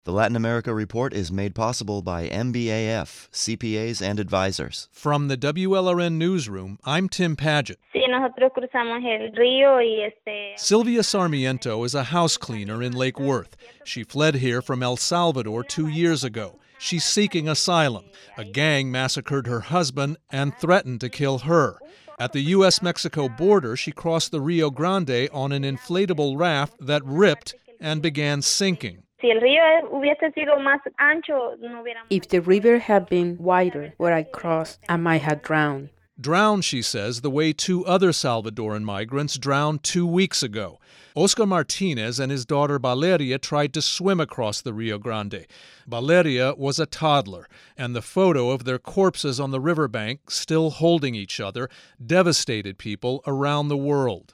The Latin America Report is made possible by MBAF, CPAs and advisors. From the WLRN Newsroom, I'm Tim Padgett. Sí, nosotros cruzamos el río y Sylvia Sarmiento is a house cleaner in Lake Worth. She fled here from El Salvador 2 years ago. She's seeking asylum. A gang massacred her husband and threatened to kill her. At the U.S.-Mexico border, she crossed the Rio Grande on an inflatable raft that ripped and began sinking. If the river had been wider where I crossed, I might have drowned. Drowned, she says, the way 2 other Salvadoran migrants drowned 2 weeks ago. Oscar Martinez and his daughter Valeria tried to swim across the Rio Grande. Valeria was a toddler, and the photo of their corpses on the riverbank, still holding each other, devastated people around the world.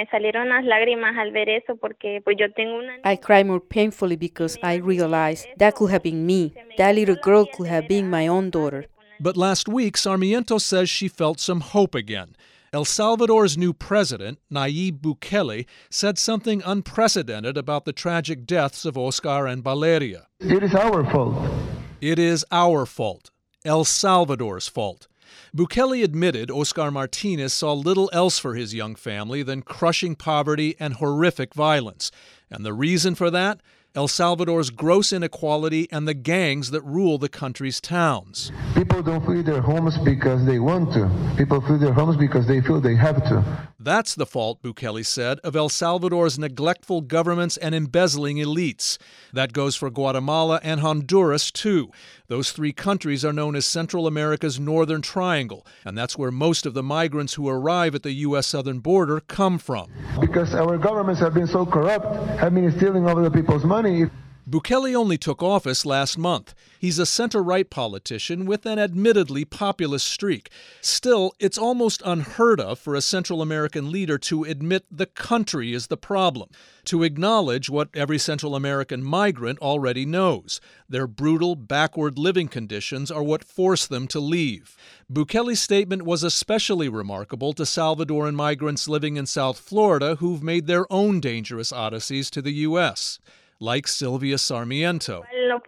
I cried more painfully because I realized that could have been me. That little girl could have been my own daughter. But last week, Sarmiento says she felt some hope again. El Salvador's new president, Nayib Bukele, said something unprecedented about the tragic deaths of Oscar and Valeria. It is our fault. It is our fault. El Salvador's fault. Bukele admitted Oscar Martinez saw little else for his young family than crushing poverty and horrific violence. And the reason for that? El Salvador's gross inequality and the gangs that rule the country's towns. People don't flee their homes because they want to. People flee their homes because they feel they have to. That's the fault, Bukele said, of El Salvador's neglectful governments and embezzling elites. That goes for Guatemala and Honduras, too. Those 3 countries are known as Central America's Northern Triangle, and that's where most of the migrants who arrive at the U.S. southern border come from. Because our governments have been so corrupt, have been stealing all of the people's money. Bukele only took office last month. He's a center-right politician with an admittedly populist streak. Still, it's almost unheard of for a Central American leader to admit the country is the problem, to acknowledge what every Central American migrant already knows. Their brutal, backward living conditions are what force them to leave. Bukele's statement was especially remarkable to Salvadoran migrants living in South Florida who've made their own dangerous odysseys to the U.S., like Sylvia Sarmiento.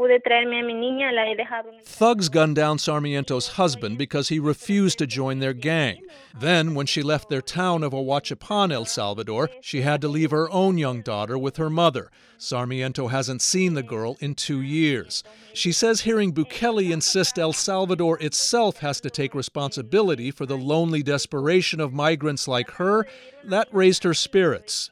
Thugs gunned down Sarmiento's husband because he refused to join their gang. Then, when she left their town of Ahuachapan, El Salvador, she had to leave her own young daughter with her mother. Sarmiento hasn't seen the girl in 2 years. She says hearing Bukele insist El Salvador itself has to take responsibility for the lonely desperation of migrants like her, that raised her spirits.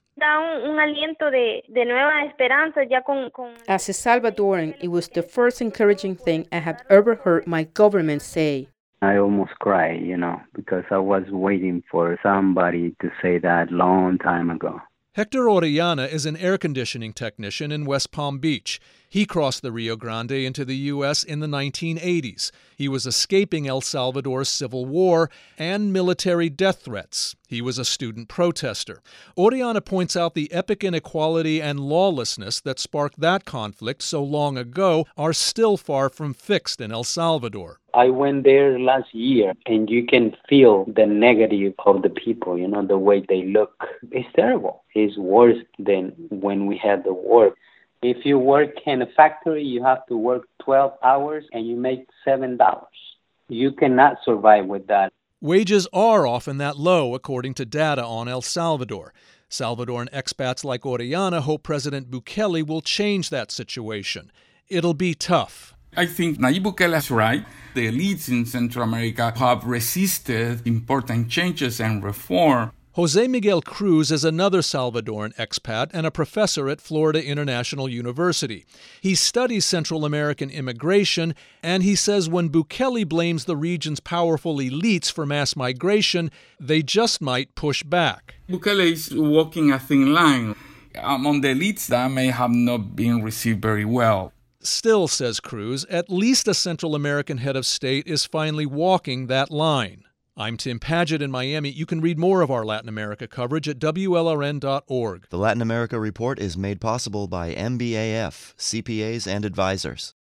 As a Salvadoran, it was the first encouraging thing I have ever heard my government say. I almost cried, because I was waiting for somebody to say that long time ago. Hector Orellana is an air conditioning technician in West Palm Beach. He crossed the Rio Grande into the U.S. in the 1980s. He was escaping El Salvador's civil war and military death threats. He was a student protester. Orellana points out the epic inequality and lawlessness that sparked that conflict so long ago are still far from fixed in El Salvador. I went there last year, and you can feel the negative of the people, the way they look. It's terrible. It's worse than when we had the war. If you work in a factory, you have to work 12 hours and you make $7. You cannot survive with that. Wages are often that low, according to data on El Salvador. Salvadoran expats like Orellana hope President Bukele will change that situation. It'll be tough. I think Nayib Bukele is right. The elites in Central America have resisted important changes and reform. Jose Miguel Cruz is another Salvadoran expat and a professor at Florida International University. He studies Central American immigration, and he says when Bukele blames the region's powerful elites for mass migration, they just might push back. Bukele is walking a thin line. Among the elites, that may have not been received very well. Still, says Cruz, at least a Central American head of state is finally walking that line. I'm Tim Padgett in Miami. You can read more of our Latin America coverage at WLRN.org. The Latin America Report is made possible by MBAF, CPAs and advisors.